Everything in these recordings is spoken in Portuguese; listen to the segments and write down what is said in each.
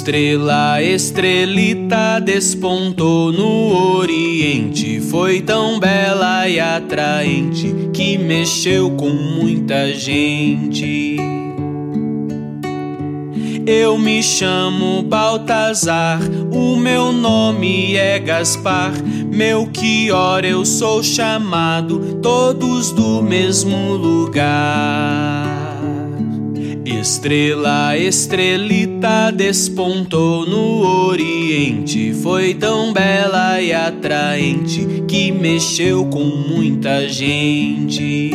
Estrela, estrelita despontou no oriente, foi tão bela e atraente que mexeu com muita gente. Eu me chamo Baltazar, o meu nome é Gaspar, Melchior eu sou chamado, todos do mesmo lugar. Estrela, estrelita despontou no oriente, foi tão bela e atraente que mexeu com muita gente.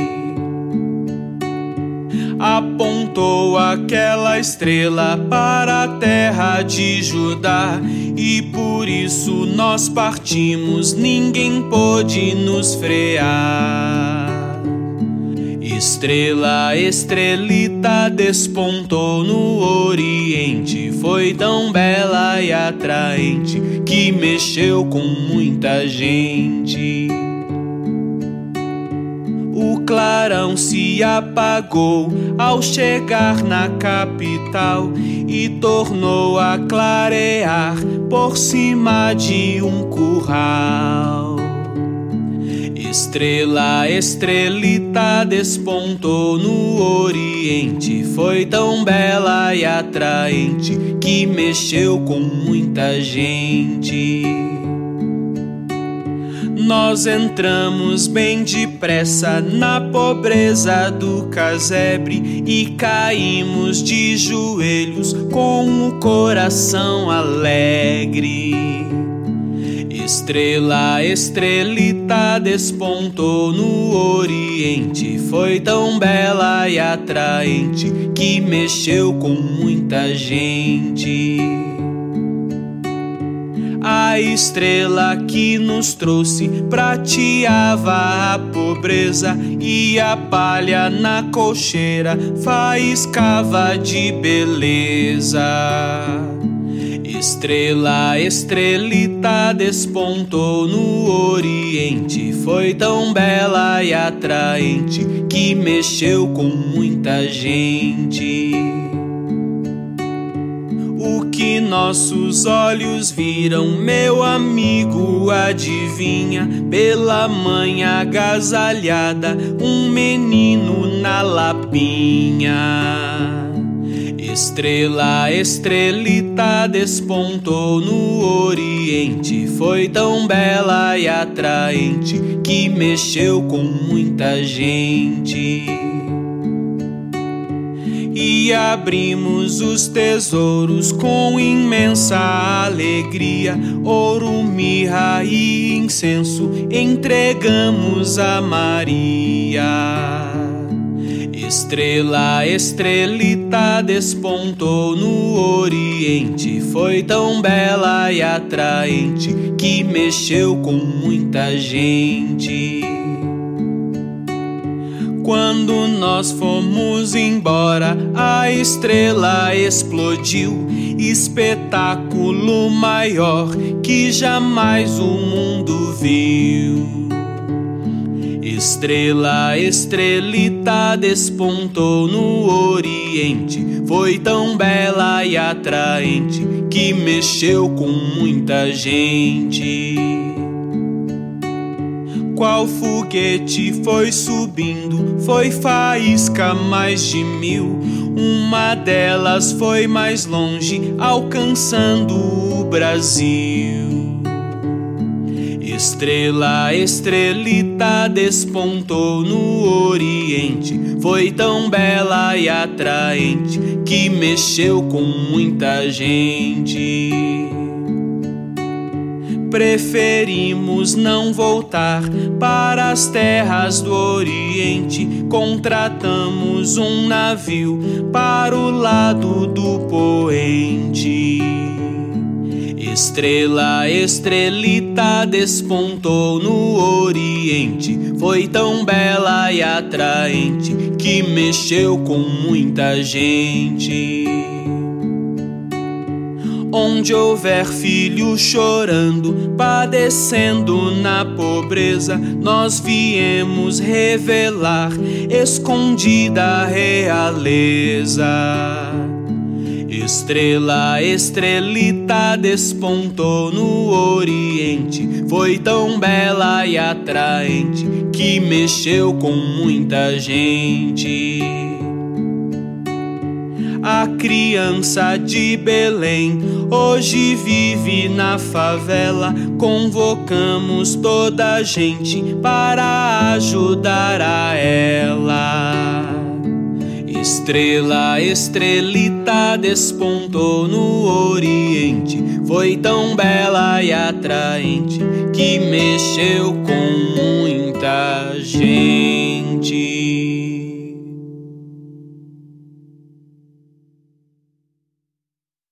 Apontou aquela estrela para a terra de Judá, e por isso nós partimos, ninguém pôde nos frear. Estrela, estrelita despontou no oriente, foi tão bela e atraente que mexeu com muita gente. O clarão se apagou ao chegar na capital e tornou a clarear por cima de um curral. Estrela, estrelita despontou no oriente, foi tão bela e atraente que mexeu com muita gente. Nós entramos bem depressa na pobreza do casebre e caímos de joelhos com o coração alegre. Estrela, estrelita despontou no oriente, foi tão bela e atraente que mexeu com muita gente. A estrela que nos trouxe prateava a pobreza e a palha na colcheira faiscava de beleza. Estrela, estrelita despontou no oriente, foi tão bela e atraente que mexeu com muita gente. O que nossos olhos viram, meu amigo, adivinha? Pela manhã agasalhada, um menino na lapinha. Estrela, estrelita despontou no oriente, foi tão bela e atraente que mexeu com muita gente. E abrimos os tesouros com imensa alegria, ouro, mirra e incenso entregamos a Maria. Estrela, estrelita despontou no oriente, foi tão bela e atraente que mexeu com muita gente. Quando nós fomos embora, a estrela explodiu, espetáculo maior que jamais o mundo viu. Estrela, estrelita despontou no oriente, foi tão bela e atraente que mexeu com muita gente. Qual foguete foi subindo, foi faísca mais de 1000. Uma delas foi mais longe, alcançando o Brasil. Estrela, estrelita despontou no oriente, foi tão bela e atraente que mexeu com muita gente. Preferimos não voltar para as terras do Oriente, contratamos um navio para o lado do poente. Estrela, estrelita despontou no oriente, foi tão bela e atraente que mexeu com muita gente. Onde houver filho chorando, padecendo na pobreza, nós viemos revelar escondida a realeza. Estrela, estrelita despontou no oriente, foi tão bela e atraente que mexeu com muita gente. A criança de Belém hoje vive na favela. Convocamos toda a gente para ajudar a ela. Estrela, estrelita despontou no oriente, foi tão bela e atraente que mexeu com muita gente.